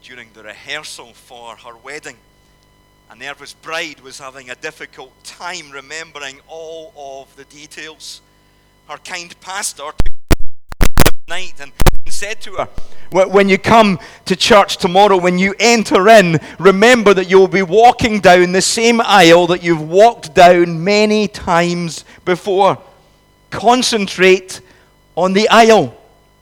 during the rehearsal for her wedding. A nervous bride was having a difficult time remembering all of the details. Her kind pastor took her night and said to her, when you come to church tomorrow, when you enter in, remember that you'll be walking down the same aisle that you've walked down many times before. Concentrate on the aisle.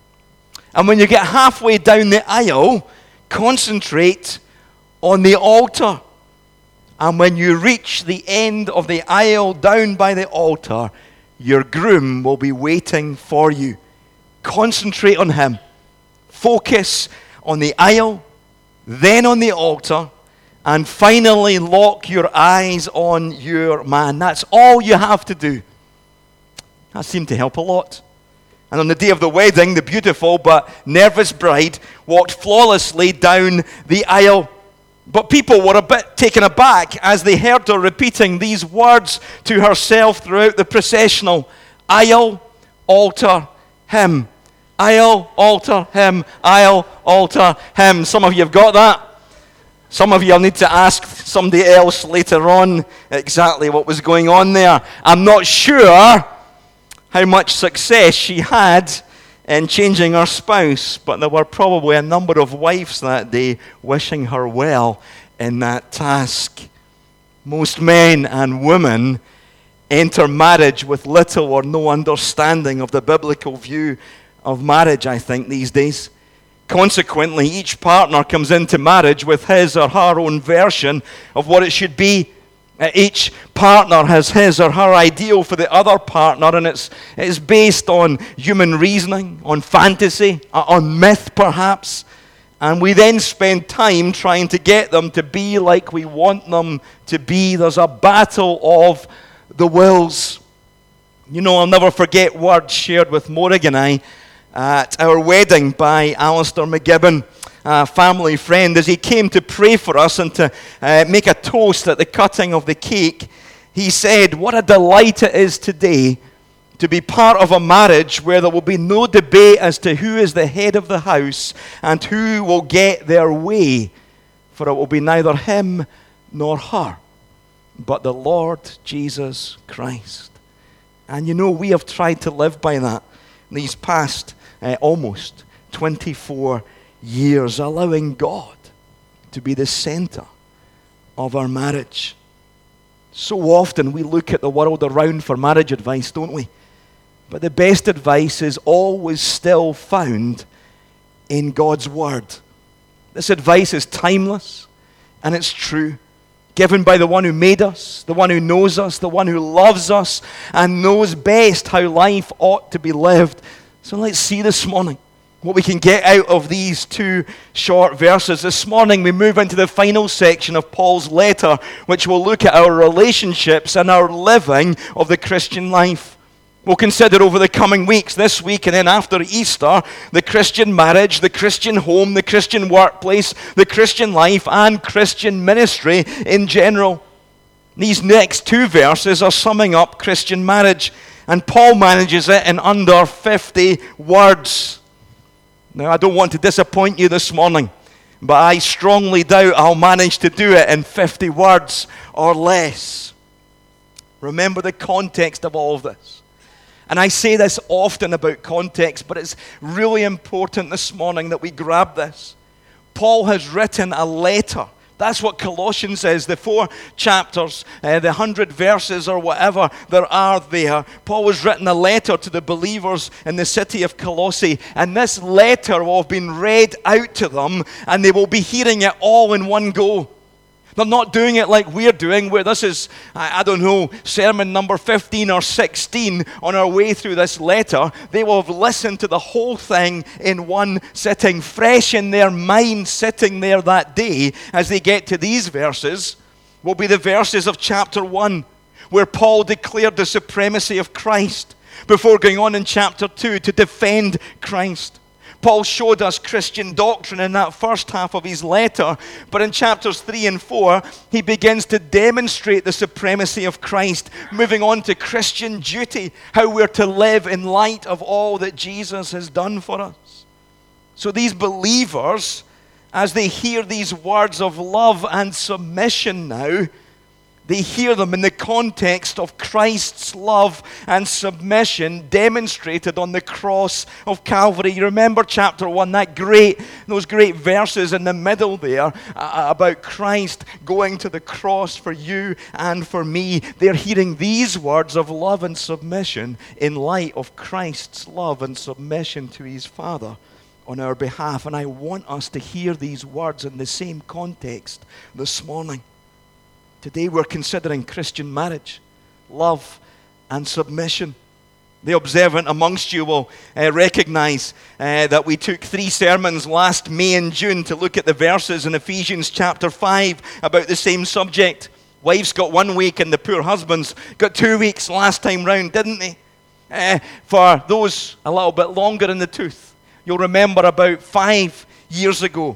And when you get halfway down the aisle, concentrate on the altar. And when you reach the end of the aisle down by the altar, your groom will be waiting for you. Concentrate on him. Focus on the aisle, then on the altar, and finally lock your eyes on your man. That's all you have to do. That seemed to help a lot. And on the day of the wedding, the beautiful but nervous bride walked flawlessly down the aisle. But people were a bit taken aback as they heard her repeating these words to herself throughout the processional. Aisle, altar, hymn. Aisle, altar, hymn. Aisle, altar, hymn. Some of you have got that. Some of you will need to ask somebody else later on exactly what was going on there. I'm not sure how much success she had in changing her spouse, but there were probably a number of wives that day wishing her well in that task. Most men and women enter marriage with little or no understanding of the biblical view of marriage, I think, these days. Consequently, each partner comes into marriage with his or her own version of what it should be. Each partner has his or her ideal for the other partner, and it's based on human reasoning, on fantasy, on myth perhaps. And we then spend time trying to get them to be like we want them to be. There's a battle of the wills. You know, I'll never forget words shared with Morrig and I at our wedding by Alistair McGibbon, a family friend, as he came to pray for us and to make a toast at the cutting of the cake. He said, what a delight it is today to be part of a marriage where there will be no debate as to who is the head of the house and who will get their way, for it will be neither him nor her, but the Lord Jesus Christ. And you know, we have tried to live by that these past almost 24 years, allowing God to be the center of our marriage. So often we look at the world around for marriage advice, don't we? But the best advice is always still found in God's Word. This advice is timeless and it's true. Given by the one who made us, the one who knows us, the one who loves us and knows best how life ought to be lived. So let's see this morning what we can get out of these two short verses. This morning we move into the final section of Paul's letter, which will look at our relationships and our living of the Christian life. We'll consider over the coming weeks, this week and then after Easter, the Christian marriage, the Christian home, the Christian workplace, the Christian life, and Christian ministry in general. These next two verses are summing up Christian marriage, and Paul manages it in under 50 words. Now, I don't want to disappoint you this morning, but I strongly doubt I'll manage to do it in 50 words or less. Remember the context of all of this. And I say this often about context, but it's really important this morning that we grab this. Paul has written a letter. That's what Colossians is, the 4 chapters, the 100 verses or whatever there are there. Paul has written a letter to the believers in the city of Colossae, and this letter will have been read out to them, and they will be hearing it all in one go. They're not doing it like we're doing, where this is, I don't know, sermon number 15 or 16 on our way through this letter. They will have listened to the whole thing in one sitting, fresh in their mind, sitting there that day as they get to these verses, will be the verses of chapter 1, where Paul declared the supremacy of Christ, before going on in chapter 2 to defend Christ. Paul showed us Christian doctrine in that first half of his letter, but in chapters 3 and 4, he begins to demonstrate the supremacy of Christ, moving on to Christian duty, how we're to live in light of all that Jesus has done for us. So these believers as they hear these words of love and submission now, they hear them in the context of Christ's love and submission demonstrated on the cross of Calvary. You remember chapter 1, those great verses in the middle there about Christ going to the cross for you and for me. They're hearing these words of love and submission in light of Christ's love and submission to his Father on our behalf. And I want us to hear these words in the same context this morning. Today we're considering Christian marriage, love and submission. The observant amongst you will recognize that we took 3 sermons last May and June to look at the verses in Ephesians chapter 5 about the same subject. Wives got 1 week and the poor husbands got 2 weeks last time round, didn't they? For those a little bit longer in the tooth, you'll remember about 5 years ago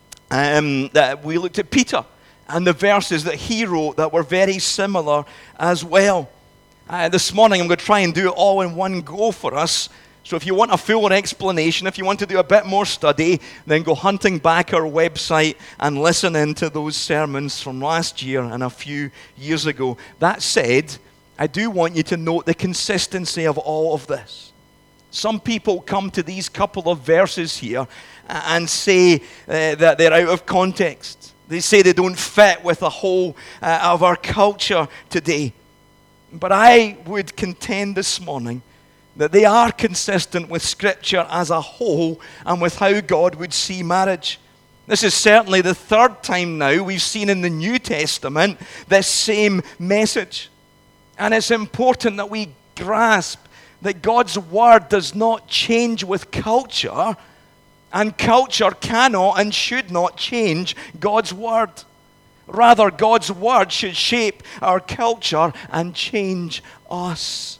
that we looked at Peter and the verses that he wrote that were very similar as well. This morning I'm going to try and do it all in one go for us. So if you want a fuller explanation, if you want to do a bit more study, then go hunting back our website and listen into those sermons from last year and a few years ago. That said, I do want you to note the consistency of all of this. Some people come to these couple of verses here and say that they're out of context. They say they don't fit with the whole of our culture today. But I would contend this morning that they are consistent with Scripture as a whole and with how God would see marriage. This is certainly the 3rd time now we've seen in the New Testament this same message. And it's important that we grasp that God's Word does not change with culture, and culture cannot and should not change God's Word. Rather, God's Word should shape our culture and change us.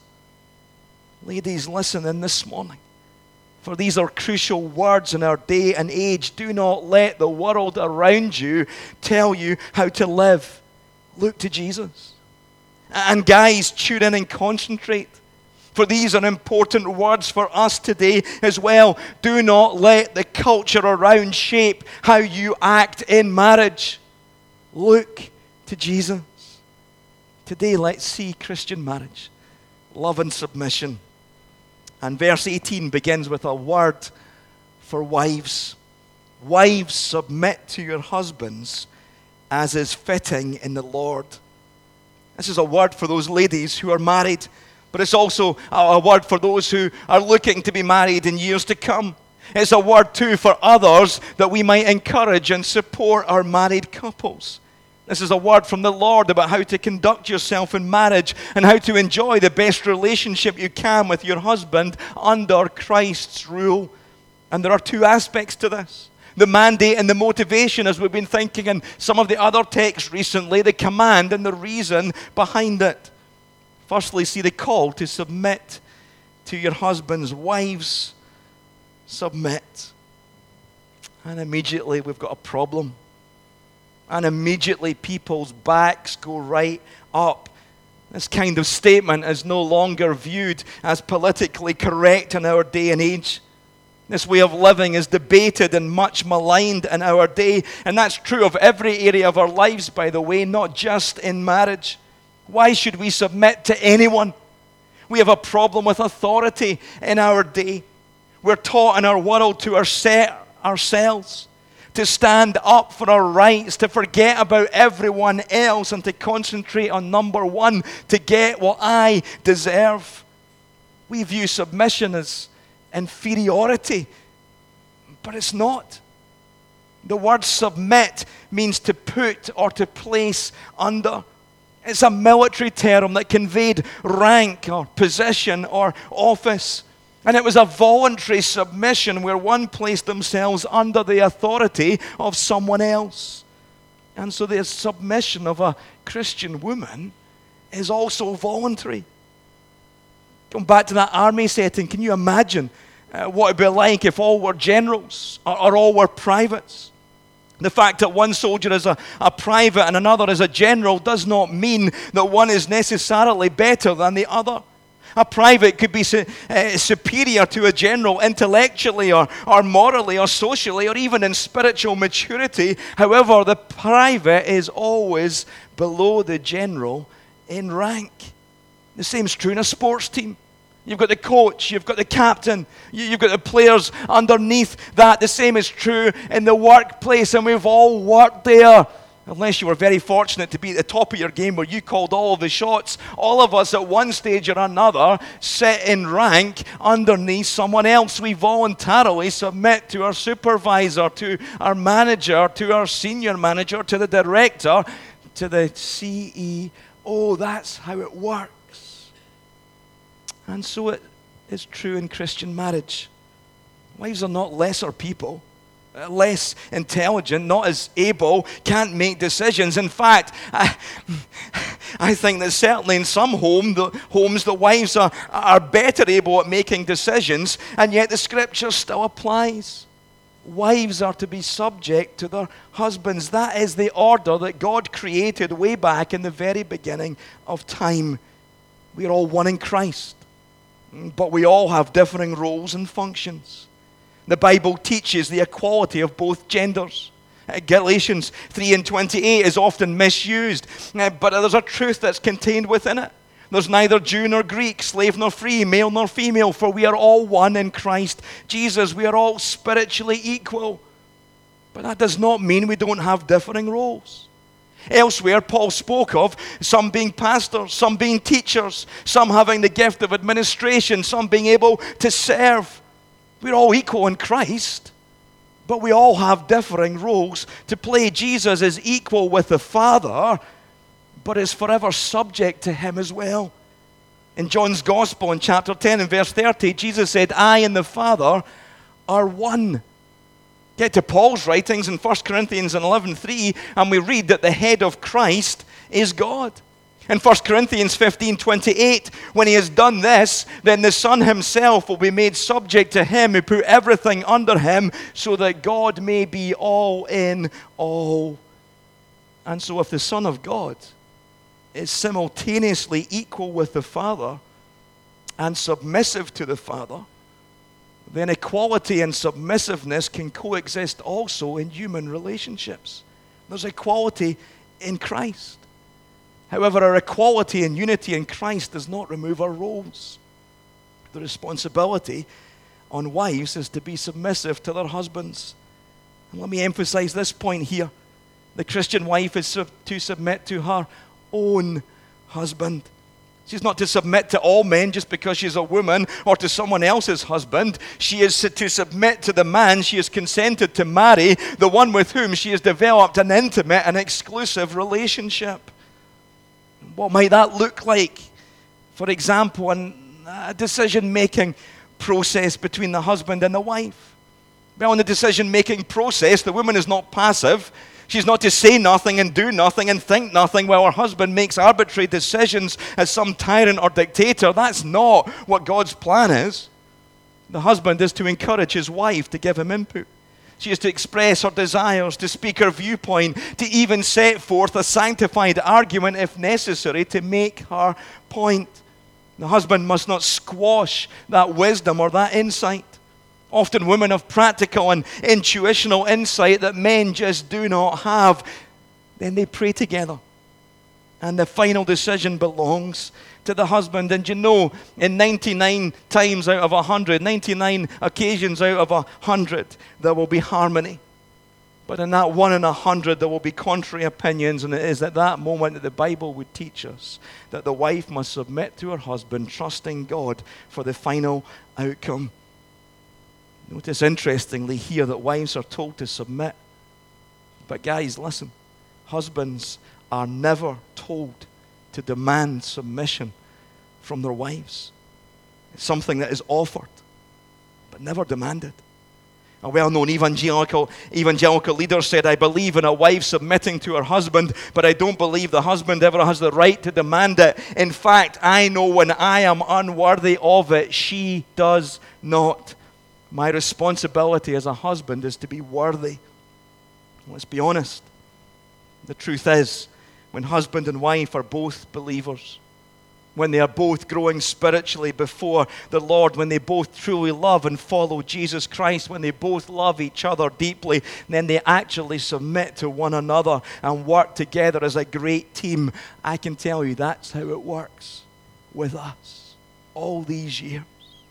Ladies, listen in this morning, for these are crucial words in our day and age. Do not let the world around you tell you how to live. Look to Jesus. And guys, tune in and concentrate. For these are important words for us today as well. Do not let the culture around shape how you act in marriage. Look to Jesus. Today, let's see Christian marriage, love and submission. And verse 18 begins with a word for wives. Wives, submit to your husbands as is fitting in the Lord. This is a word for those ladies who are married, but it's also a word for those who are looking to be married in years to come. It's a word too for others that we might encourage and support our married couples. This is a word from the Lord about how to conduct yourself in marriage and how to enjoy the best relationship you can with your husband under Christ's rule. And there are 2 aspects to this. The mandate and the motivation, as we've been thinking in some of the other texts recently, the command and the reason behind it. Firstly, see the call to submit to your husbands. Wives, submit. And immediately we've got a problem. And immediately people's backs go right up. This kind of statement is no longer viewed as politically correct in our day and age. This way of living is debated and much maligned in our day. And that's true of every area of our lives, by the way, not just in marriage. Why should we submit to anyone? We have a problem with authority in our day. We're taught in our world to ourselves, to stand up for our rights, to forget about everyone else and to concentrate on number one, to get what I deserve. We view submission as inferiority, but it's not. The word submit means to put or to place under. It's a military term that conveyed rank or position or office. And it was a voluntary submission where one placed themselves under the authority of someone else. And so the submission of a Christian woman is also voluntary. Going back to that army setting, can you imagine what it would be like if all were generals or all were privates? The fact that one soldier is a private and another is a general does not mean that one is necessarily better than the other. A private could be superior to a general intellectually or morally or socially or even in spiritual maturity. However, the private is always below the general in rank. The same is true in a sports team. You've got the coach, you've got the captain, you've got the players underneath that. The same is true in the workplace, and we've all worked there. Unless you were very fortunate to be at the top of your game where you called all of the shots, all of us at one stage or another sit in rank underneath someone else. We voluntarily submit to our supervisor, to our manager, to our senior manager, to the director, to the CEO. That's how it works. And so it is true in Christian marriage. Wives are not lesser people. Less intelligent, not as able, can't make decisions. In fact, I think that certainly in some homes, the wives are better able at making decisions, and yet the scripture still applies. Wives are to be subject to their husbands. That is the order that God created way back in the very beginning of time. We are all one in Christ, but we all have differing roles and functions. The Bible teaches the equality of both genders. Galatians 3:28 is often misused, but there's a truth that's contained within it. There's neither Jew nor Greek, slave nor free, male nor female, for we are all one in Christ Jesus. We are all spiritually equal. But that does not mean we don't have differing roles. Elsewhere, Paul spoke of some being pastors, some being teachers, some having the gift of administration, some being able to serve. We're all equal in Christ, but we all have differing roles to play. Jesus is equal with the Father, but is forever subject to him as well. In John's Gospel, in chapter 10 and verse 30, Jesus said, I and the Father are one. Get to Paul's writings in 1 Corinthians 11:3, and we read that the head of Christ is God. In 1 Corinthians 15:28, when he has done this, then the Son himself will be made subject to him who put everything under him, so that God may be all in all. And so if the Son of God is simultaneously equal with the Father and submissive to the Father, then equality and submissiveness can coexist also in human relationships. There's equality in Christ. However, our equality and unity in Christ does not remove our roles. The responsibility on wives is to be submissive to their husbands. And let me emphasize this point here. The Christian wife is to submit to her own husband. She's not to submit to all men just because she's a woman or to someone else's husband. She is to submit to the man she has consented to marry, the one with whom she has developed an intimate and exclusive relationship. What might that look like? For example, in a decision-making process between the husband and the wife. Well, in the decision-making process, the woman is not passive. She's not to say nothing and do nothing and think nothing while her husband makes arbitrary decisions as some tyrant or dictator. That's not what God's plan is. The husband is to encourage his wife to give him input. She is to express her desires, to speak her viewpoint, to even set forth a sanctified argument if necessary to make her point. The husband must not squash that wisdom or that insight. Often women have practical and intuitional insight that men just do not have. Then they pray together. And the final decision belongs to the husband. And you know, in 99 times out of 100, 99 occasions out of 100, there will be harmony. But in that 1 in 100, there will be contrary opinions. And it is at that moment that the Bible would teach us that the wife must submit to her husband, trusting God for the final outcome. Notice interestingly here that wives are told to submit. But guys, listen. Husbands are never told to demand submission from their wives. It's something that is offered, but never demanded. A well-known evangelical leader said, I believe in a wife submitting to her husband, but I don't believe the husband ever has the right to demand it. In fact, I know when I am unworthy of it, she does not. My responsibility as a husband is to be worthy. Let's be honest. The truth is, when husband and wife are both believers, when they are both growing spiritually before the Lord, when they both truly love and follow Jesus Christ, when they both love each other deeply, then they actually submit to one another and work together as a great team. I can tell you that's how it works with us all these years.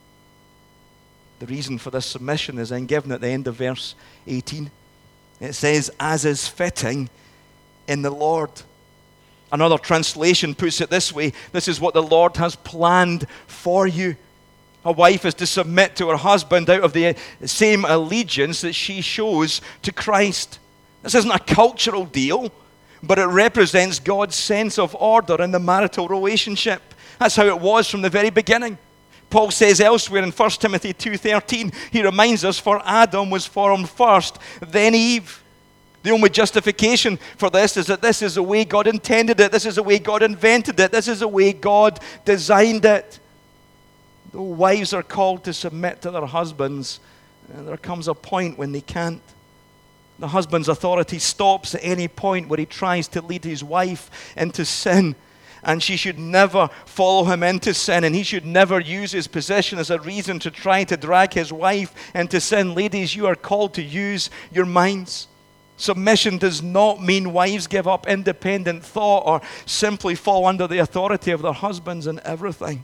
The reason for this submission is then given at the end of verse 18. It says, as is fitting in the Lord. Another translation puts it this way: this is what the Lord has planned for you. A wife is to submit to her husband out of the same allegiance that she shows to Christ. This isn't a cultural deal, but it represents God's sense of order in the marital relationship. That's how it was from the very beginning. Paul says elsewhere in 1 Timothy 2:13, he reminds us, for Adam was formed first, then Eve. The only justification for this is that this is the way God intended it. This is the way God invented it. This is the way God designed it. Though wives are called to submit to their husbands, there comes a point when they can't. The husband's authority stops at any point where he tries to lead his wife into sin. And she should never follow him into sin, and he should never use his position as a reason to try to drag his wife into sin. Ladies, you are called to use your minds. Submission does not mean wives give up independent thought or simply fall under the authority of their husbands in everything.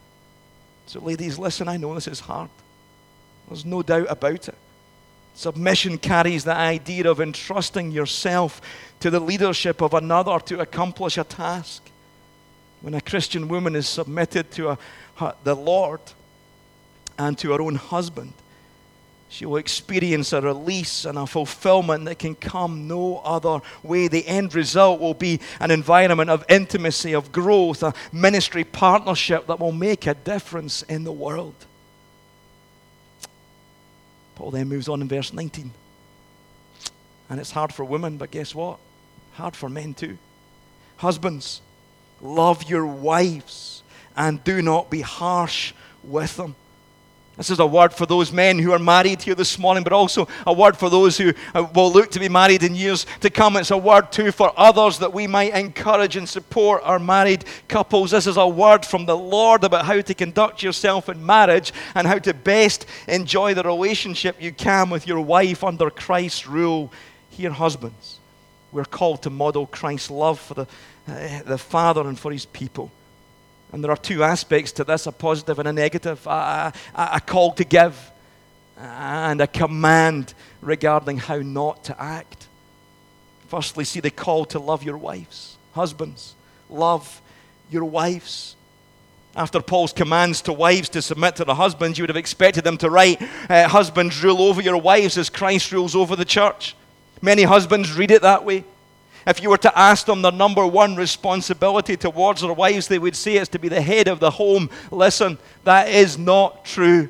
So ladies, listen, I know this is hard. There's no doubt about it. Submission carries the idea of entrusting yourself to the leadership of another to accomplish a task. When a Christian woman is submitted to the Lord and to her own husband, she will experience a release and a fulfillment that can come no other way. The end result will be an environment of intimacy, of growth, a ministry partnership that will make a difference in the world. Paul then moves on in verse 19. And it's hard for women, but guess what? Hard for men too. Husbands, love your wives and do not be harsh with them. This is a word for those men who are married here this morning, but also a word for those who will look to be married in years to come. It's a word too for others that we might encourage and support our married couples. This is a word from the Lord about how to conduct yourself in marriage and how to best enjoy the relationship you can with your wife under Christ's rule. Here, husbands, we're called to model Christ's love for the Father and for his people. And there are two aspects to this, a positive and a negative, a call to give and a command regarding how not to act. Firstly, see the call to love your wives. Husbands, love your wives. After Paul's commands to wives to submit to the husbands, you would have expected them to write, husbands, rule over your wives as Christ rules over the church. Many husbands read it that way. If you were to ask them their number one responsibility towards their wives, they would say it's to be the head of the home. Listen, that is not true.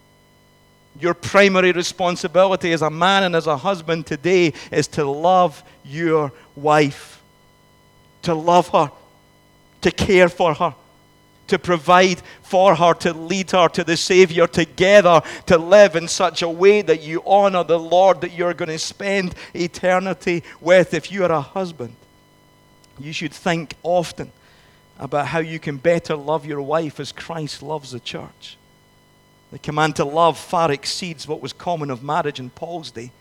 Your primary responsibility as a man and as a husband today is to love your wife, to love her, to care for her, to provide for her, to lead her to the Savior, together to live in such a way that you honor the Lord that you're going to spend eternity with. If you are a husband, you should think often about how you can better love your wife as Christ loves the church. The command to love far exceeds what was common of marriage in Paul's day.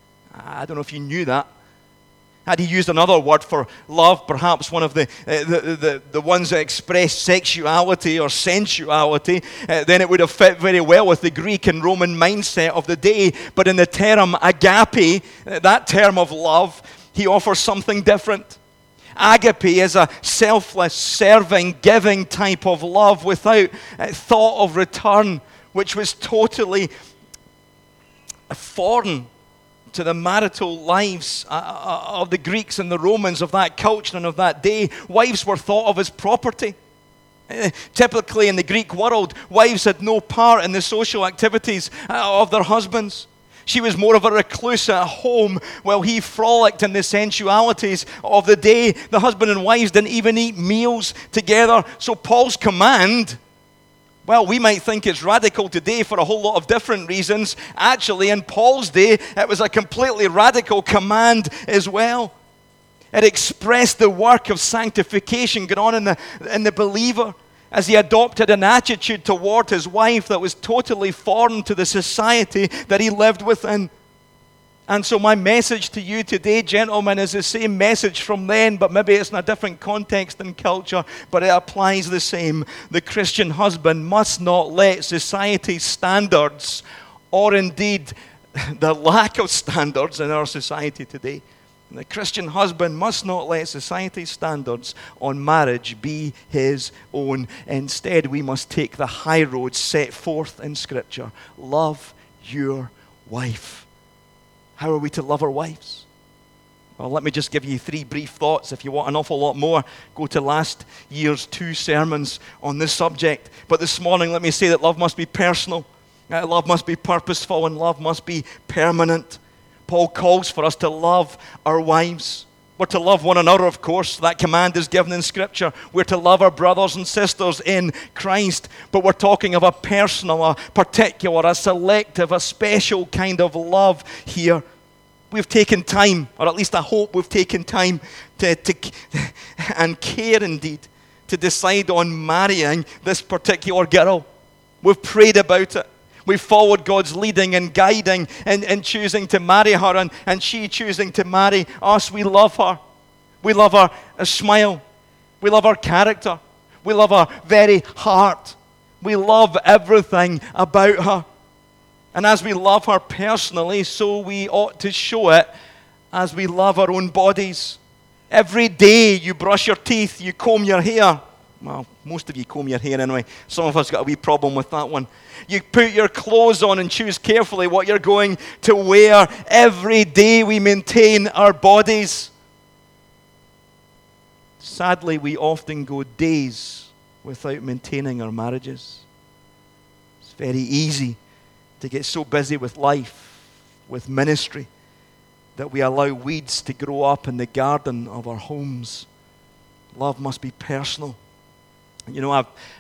I don't know if you knew that. Had he used another word for love, perhaps one of the ones that express sexuality or sensuality, then it would have fit very well with the Greek and Roman mindset of the day. But in the term agape, that term of love, he offers something different. Agape is a selfless, serving, giving type of love without thought of return, which was totally foreign to the marital lives of the Greeks and the Romans of that culture and of that day. Wives were thought of as property. Typically in the Greek world, wives had no part in the social activities of their husbands. She was more of a recluse at home while he frolicked in the sensualities of the day. The husband and wives didn't even eat meals together. So Paul's command, well, we might think it's radical today for a whole lot of different reasons. Actually, in Paul's day, it was a completely radical command as well. It expressed the work of sanctification going on in the believer. as he adopted an attitude toward his wife that was totally foreign to the society that he lived within. And so my message to you today, gentlemen, is the same message from then, but maybe it's in a different context and culture, but it applies the same. The Christian husband must not let society's standards, or indeed the lack of standards in our society today, the Christian husband must not let society's standards on marriage be his own. Instead, we must take the high road set forth in Scripture. Love your wife. How are we to love our wives? Well, let me just give you 3 brief thoughts. If you want an awful lot more, go to last year's 2 sermons on this subject. But this morning, let me say that love must be personal, love must be purposeful, and love must be permanent. Paul calls for us to love our wives. We're to love one another, of course. That command is given in Scripture. We're to love our brothers and sisters in Christ. But we're talking of a personal, a particular, a selective, a special kind of love here. We've taken time, or at least I hope we've taken time to and care indeed, to decide on marrying this particular girl. We've prayed about it. We've followed God's leading and guiding in choosing to marry her, and she choosing to marry us. We love her. We love her smile. We love her character. We love her very heart. We love everything about her. And as we love her personally, so we ought to show it as we love our own bodies. Every day you brush your teeth, you comb your hair. Well, most of you comb your hair anyway. Some of us got a wee problem with that one. You put your clothes on and choose carefully what you're going to wear. Every day we maintain our bodies. Sadly, we often go days without maintaining our marriages. It's very easy to get so busy with life, with ministry, that we allow weeds to grow up in the garden of our homes. Love must be personal. You know,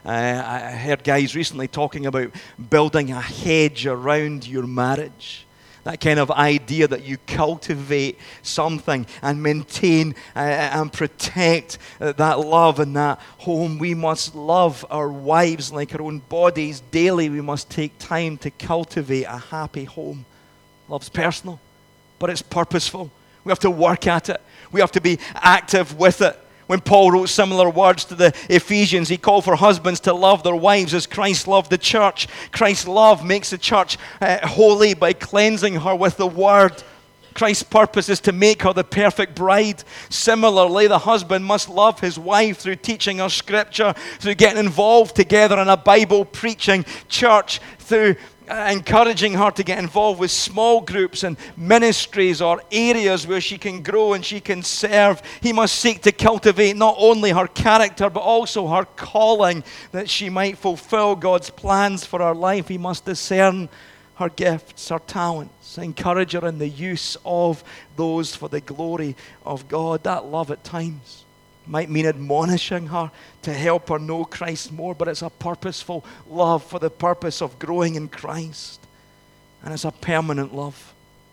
I heard guys recently talking about building a hedge around your marriage. That kind of idea that you cultivate something and maintain and protect that love in that home. We must love our wives like our own bodies daily. We must take time to cultivate a happy home. Love's personal, but it's purposeful. We have to work at it. We have to be active with it. When Paul wrote similar words to the Ephesians, he called for husbands to love their wives as Christ loved the church. Christ's love makes the church holy by cleansing her with the word. Christ's purpose is to make her the perfect bride. Similarly, the husband must love his wife through teaching her Scripture, through getting involved together in a Bible preaching church, through encouraging her to get involved with small groups and ministries or areas where she can grow and she can serve. He must seek to cultivate not only her character but also her calling, that she might fulfill God's plans for her life. He must discern her gifts, her talents, encourage her in the use of those for the glory of God. That love at times might mean admonishing her to help her know Christ more, but it's a purposeful love for the purpose of growing in Christ. And it's a permanent love.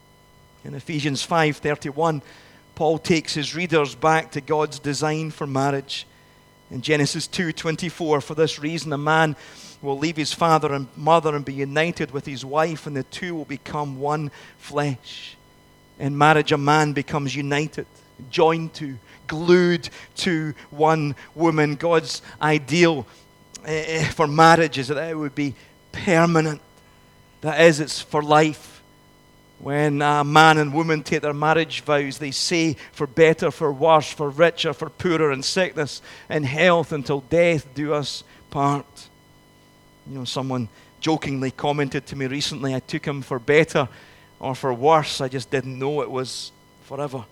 In Ephesians 5:31, Paul takes his readers back to God's design for marriage. In Genesis 2:24, for this reason a man will leave his father and mother and be united with his wife, and the two will become one flesh. In marriage, a man becomes united, joined to, glued to one woman. God's ideal for marriage is that it would be permanent. That is, it's for life. When a man and woman take their marriage vows, they say, for better, for worse, for richer, for poorer, in sickness, in health, until death do us part. You know, someone jokingly commented to me recently, I took him for better or for worse. I just didn't know it was forever.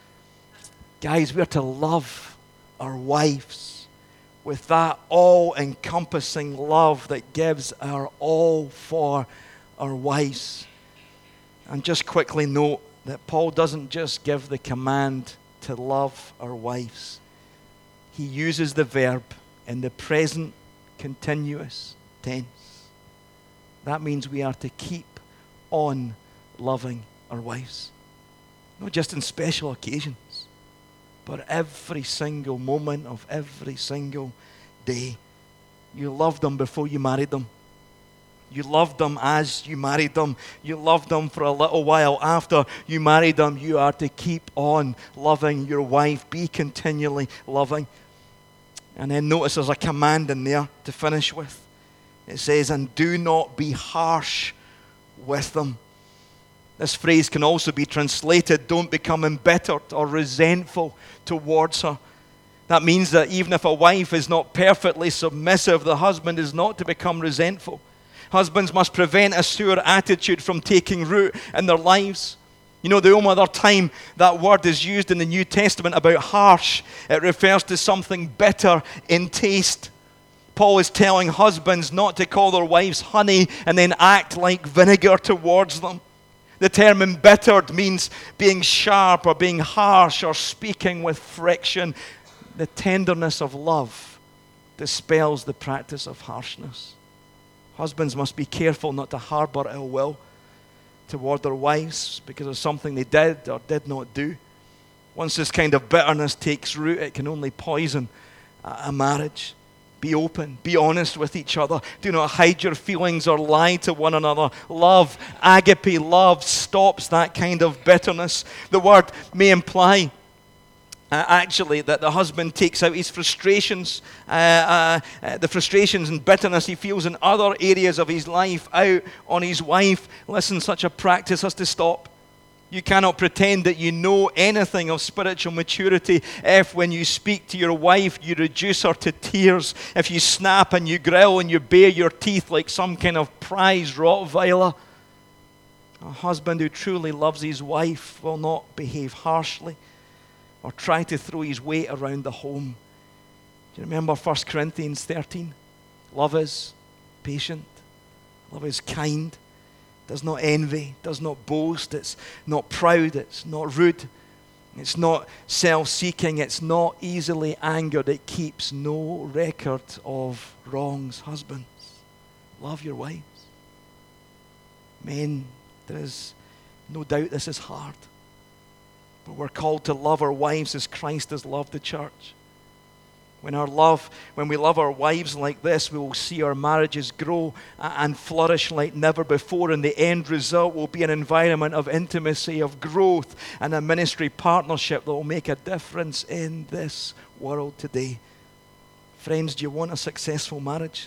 Guys, we're to love our wives with that all-encompassing love that gives our all for our wives. And just quickly note that Paul doesn't just give the command to love our wives. He uses the verb in the present continuous tense. That means we are to keep on loving our wives. Not just in special occasions, but every single moment of every single day. You loved them before you married them. You loved them as you married them. You loved them for a little while after you married them. You are to keep on loving your wife. Be continually loving. And then notice there's a command in there to finish with. It says, and do not be harsh with them. This phrase can also be translated, don't become embittered or resentful towards her. That means that even if a wife is not perfectly submissive, the husband is not to become resentful. Husbands must prevent a sour attitude from taking root in their lives. You know, the only other time that word is used in the New Testament about harsh, it refers to something bitter in taste. Paul is telling husbands not to call their wives honey and then act like vinegar towards them. The term embittered means being sharp or being harsh or speaking with friction. The tenderness of love dispels the practice of harshness. Husbands must be careful not to harbor ill will toward their wives because of something they did or did not do. Once this kind of bitterness takes root, it can only poison a marriage. Be open, be honest with each other. Do not hide your feelings or lie to one another. Love, agape love, stops that kind of bitterness. The word may imply actually that the husband takes out his frustrations, the frustrations and bitterness he feels in other areas of his life out on his wife. Listen, such a practice has to stop. You cannot pretend that you know anything of spiritual maturity if when you speak to your wife you reduce her to tears, if you snap and you growl and you bare your teeth like some kind of prize Rottweiler. A husband who truly loves his wife will not behave harshly or try to throw his weight around the home. Do you remember 1 Corinthians 13? Love is patient. Love is kind. Does not envy. Does not boast. It's not proud. It's not rude. It's not self-seeking. It's not easily angered. It keeps no record of wrongs. Husbands, love your wives. Men, there is no doubt this is hard. But we're called to love our wives as Christ has loved the church. When we love our wives like this, we will see our marriages grow and flourish like never before. And the end result will be an environment of intimacy, of growth, and a ministry partnership that will make a difference in this world today. Friends, do you want a successful marriage?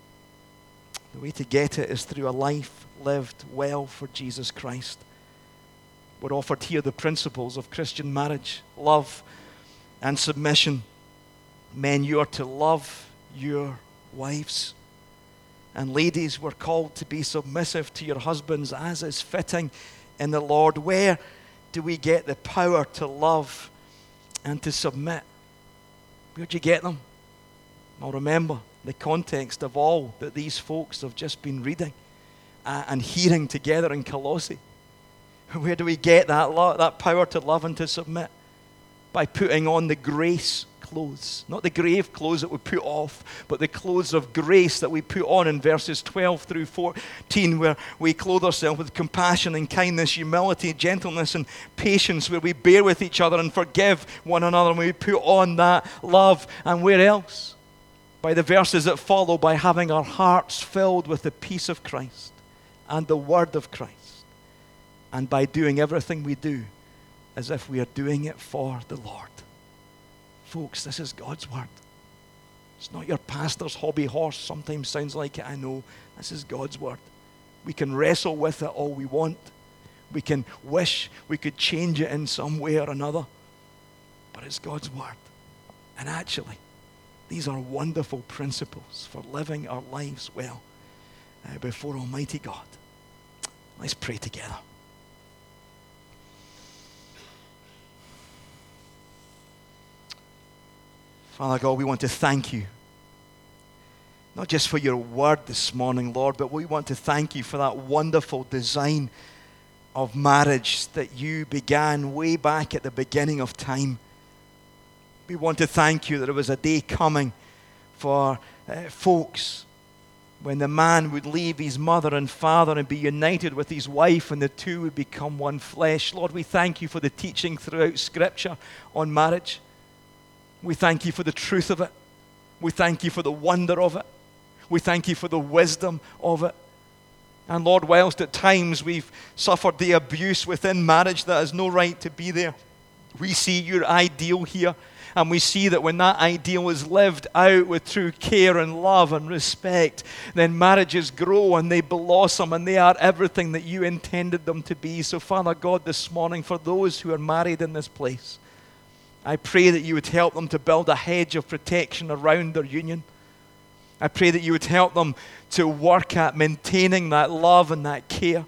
The way to get it is through a life lived well for Jesus Christ. We're offered here the principles of Christian marriage, love and submission. Men, you are to love your wives. And ladies, we're called to be submissive to your husbands as is fitting in the Lord. Where do we get the power to love and to submit? Where do you get them? Well, remember the context of all that these folks have just been reading and hearing together in Colossae. Where do we get that power to love and to submit? By putting on the grace clothes. Not the grave clothes that we put off, but the clothes of grace that we put on in verses 12 through 14, where we clothe ourselves with compassion and kindness, humility, gentleness, and patience, where we bear with each other and forgive one another, and we put on that love. And where else? By the verses that follow, by having our hearts filled with the peace of Christ and the word of Christ. And by doing everything we do as if we are doing it for the Lord. Folks, this is God's word. It's not your pastor's hobby horse. Sometimes sounds like it, I know. This is God's word. We can wrestle with it all we want. We can wish we could change it in some way or another. But it's God's word. And actually, these are wonderful principles for living our lives well before Almighty God. Let's pray together. Father God, we want to thank you, not just for your word this morning, Lord, but we want to thank you for that wonderful design of marriage that you began way back at the beginning of time. We want to thank you that there was a day coming for folks when the man would leave his mother and father and be united with his wife, and the two would become one flesh. Lord, we thank you for the teaching throughout Scripture on marriage. We thank you for the truth of it. We thank you for the wonder of it. We thank you for the wisdom of it. And Lord, whilst at times we've suffered the abuse within marriage that has no right to be there, we see your ideal here. And we see that when that ideal is lived out with true care and love and respect, then marriages grow and they blossom and they are everything that you intended them to be. So Father God, this morning, for those who are married in this place, I pray that you would help them to build a hedge of protection around their union. I pray that you would help them to work at maintaining that love and that care.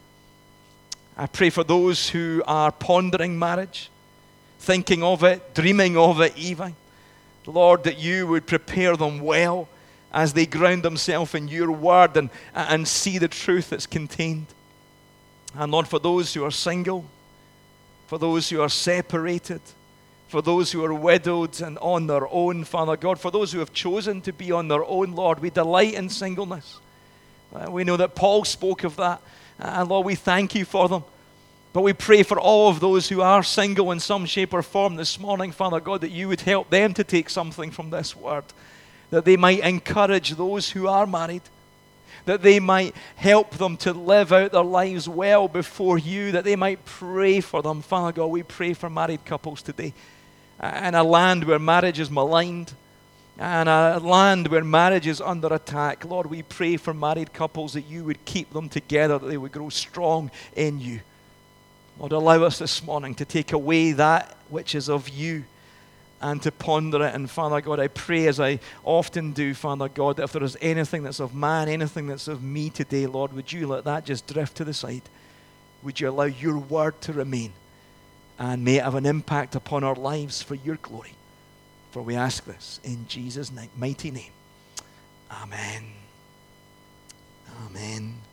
I pray for those who are pondering marriage, thinking of it, dreaming of it even. Lord, that you would prepare them well as they ground themselves in your word and see the truth that's contained. And Lord, for those who are single, for those who are separated, for those who are widowed and on their own, Father God, for those who have chosen to be on their own, Lord, we delight in singleness. We know that Paul spoke of that. And Lord, we thank you for them. But we pray for all of those who are single in some shape or form this morning, Father God, that you would help them to take something from this word, that they might encourage those who are married, that they might help them to live out their lives well before you, that they might pray for them. Father God, we pray for married couples today. In a land where marriage is maligned, and a land where marriage is under attack, Lord, we pray for married couples that you would keep them together, that they would grow strong in you. Lord, allow us this morning to take away that which is of you and to ponder it. And Father God, I pray, as I often do, Father God, that if there is anything that's of man, anything that's of me today, Lord, would you let that just drift to the side? Would you allow your word to remain? And may it have an impact upon our lives for your glory. For we ask this in Jesus' mighty name. Amen. Amen.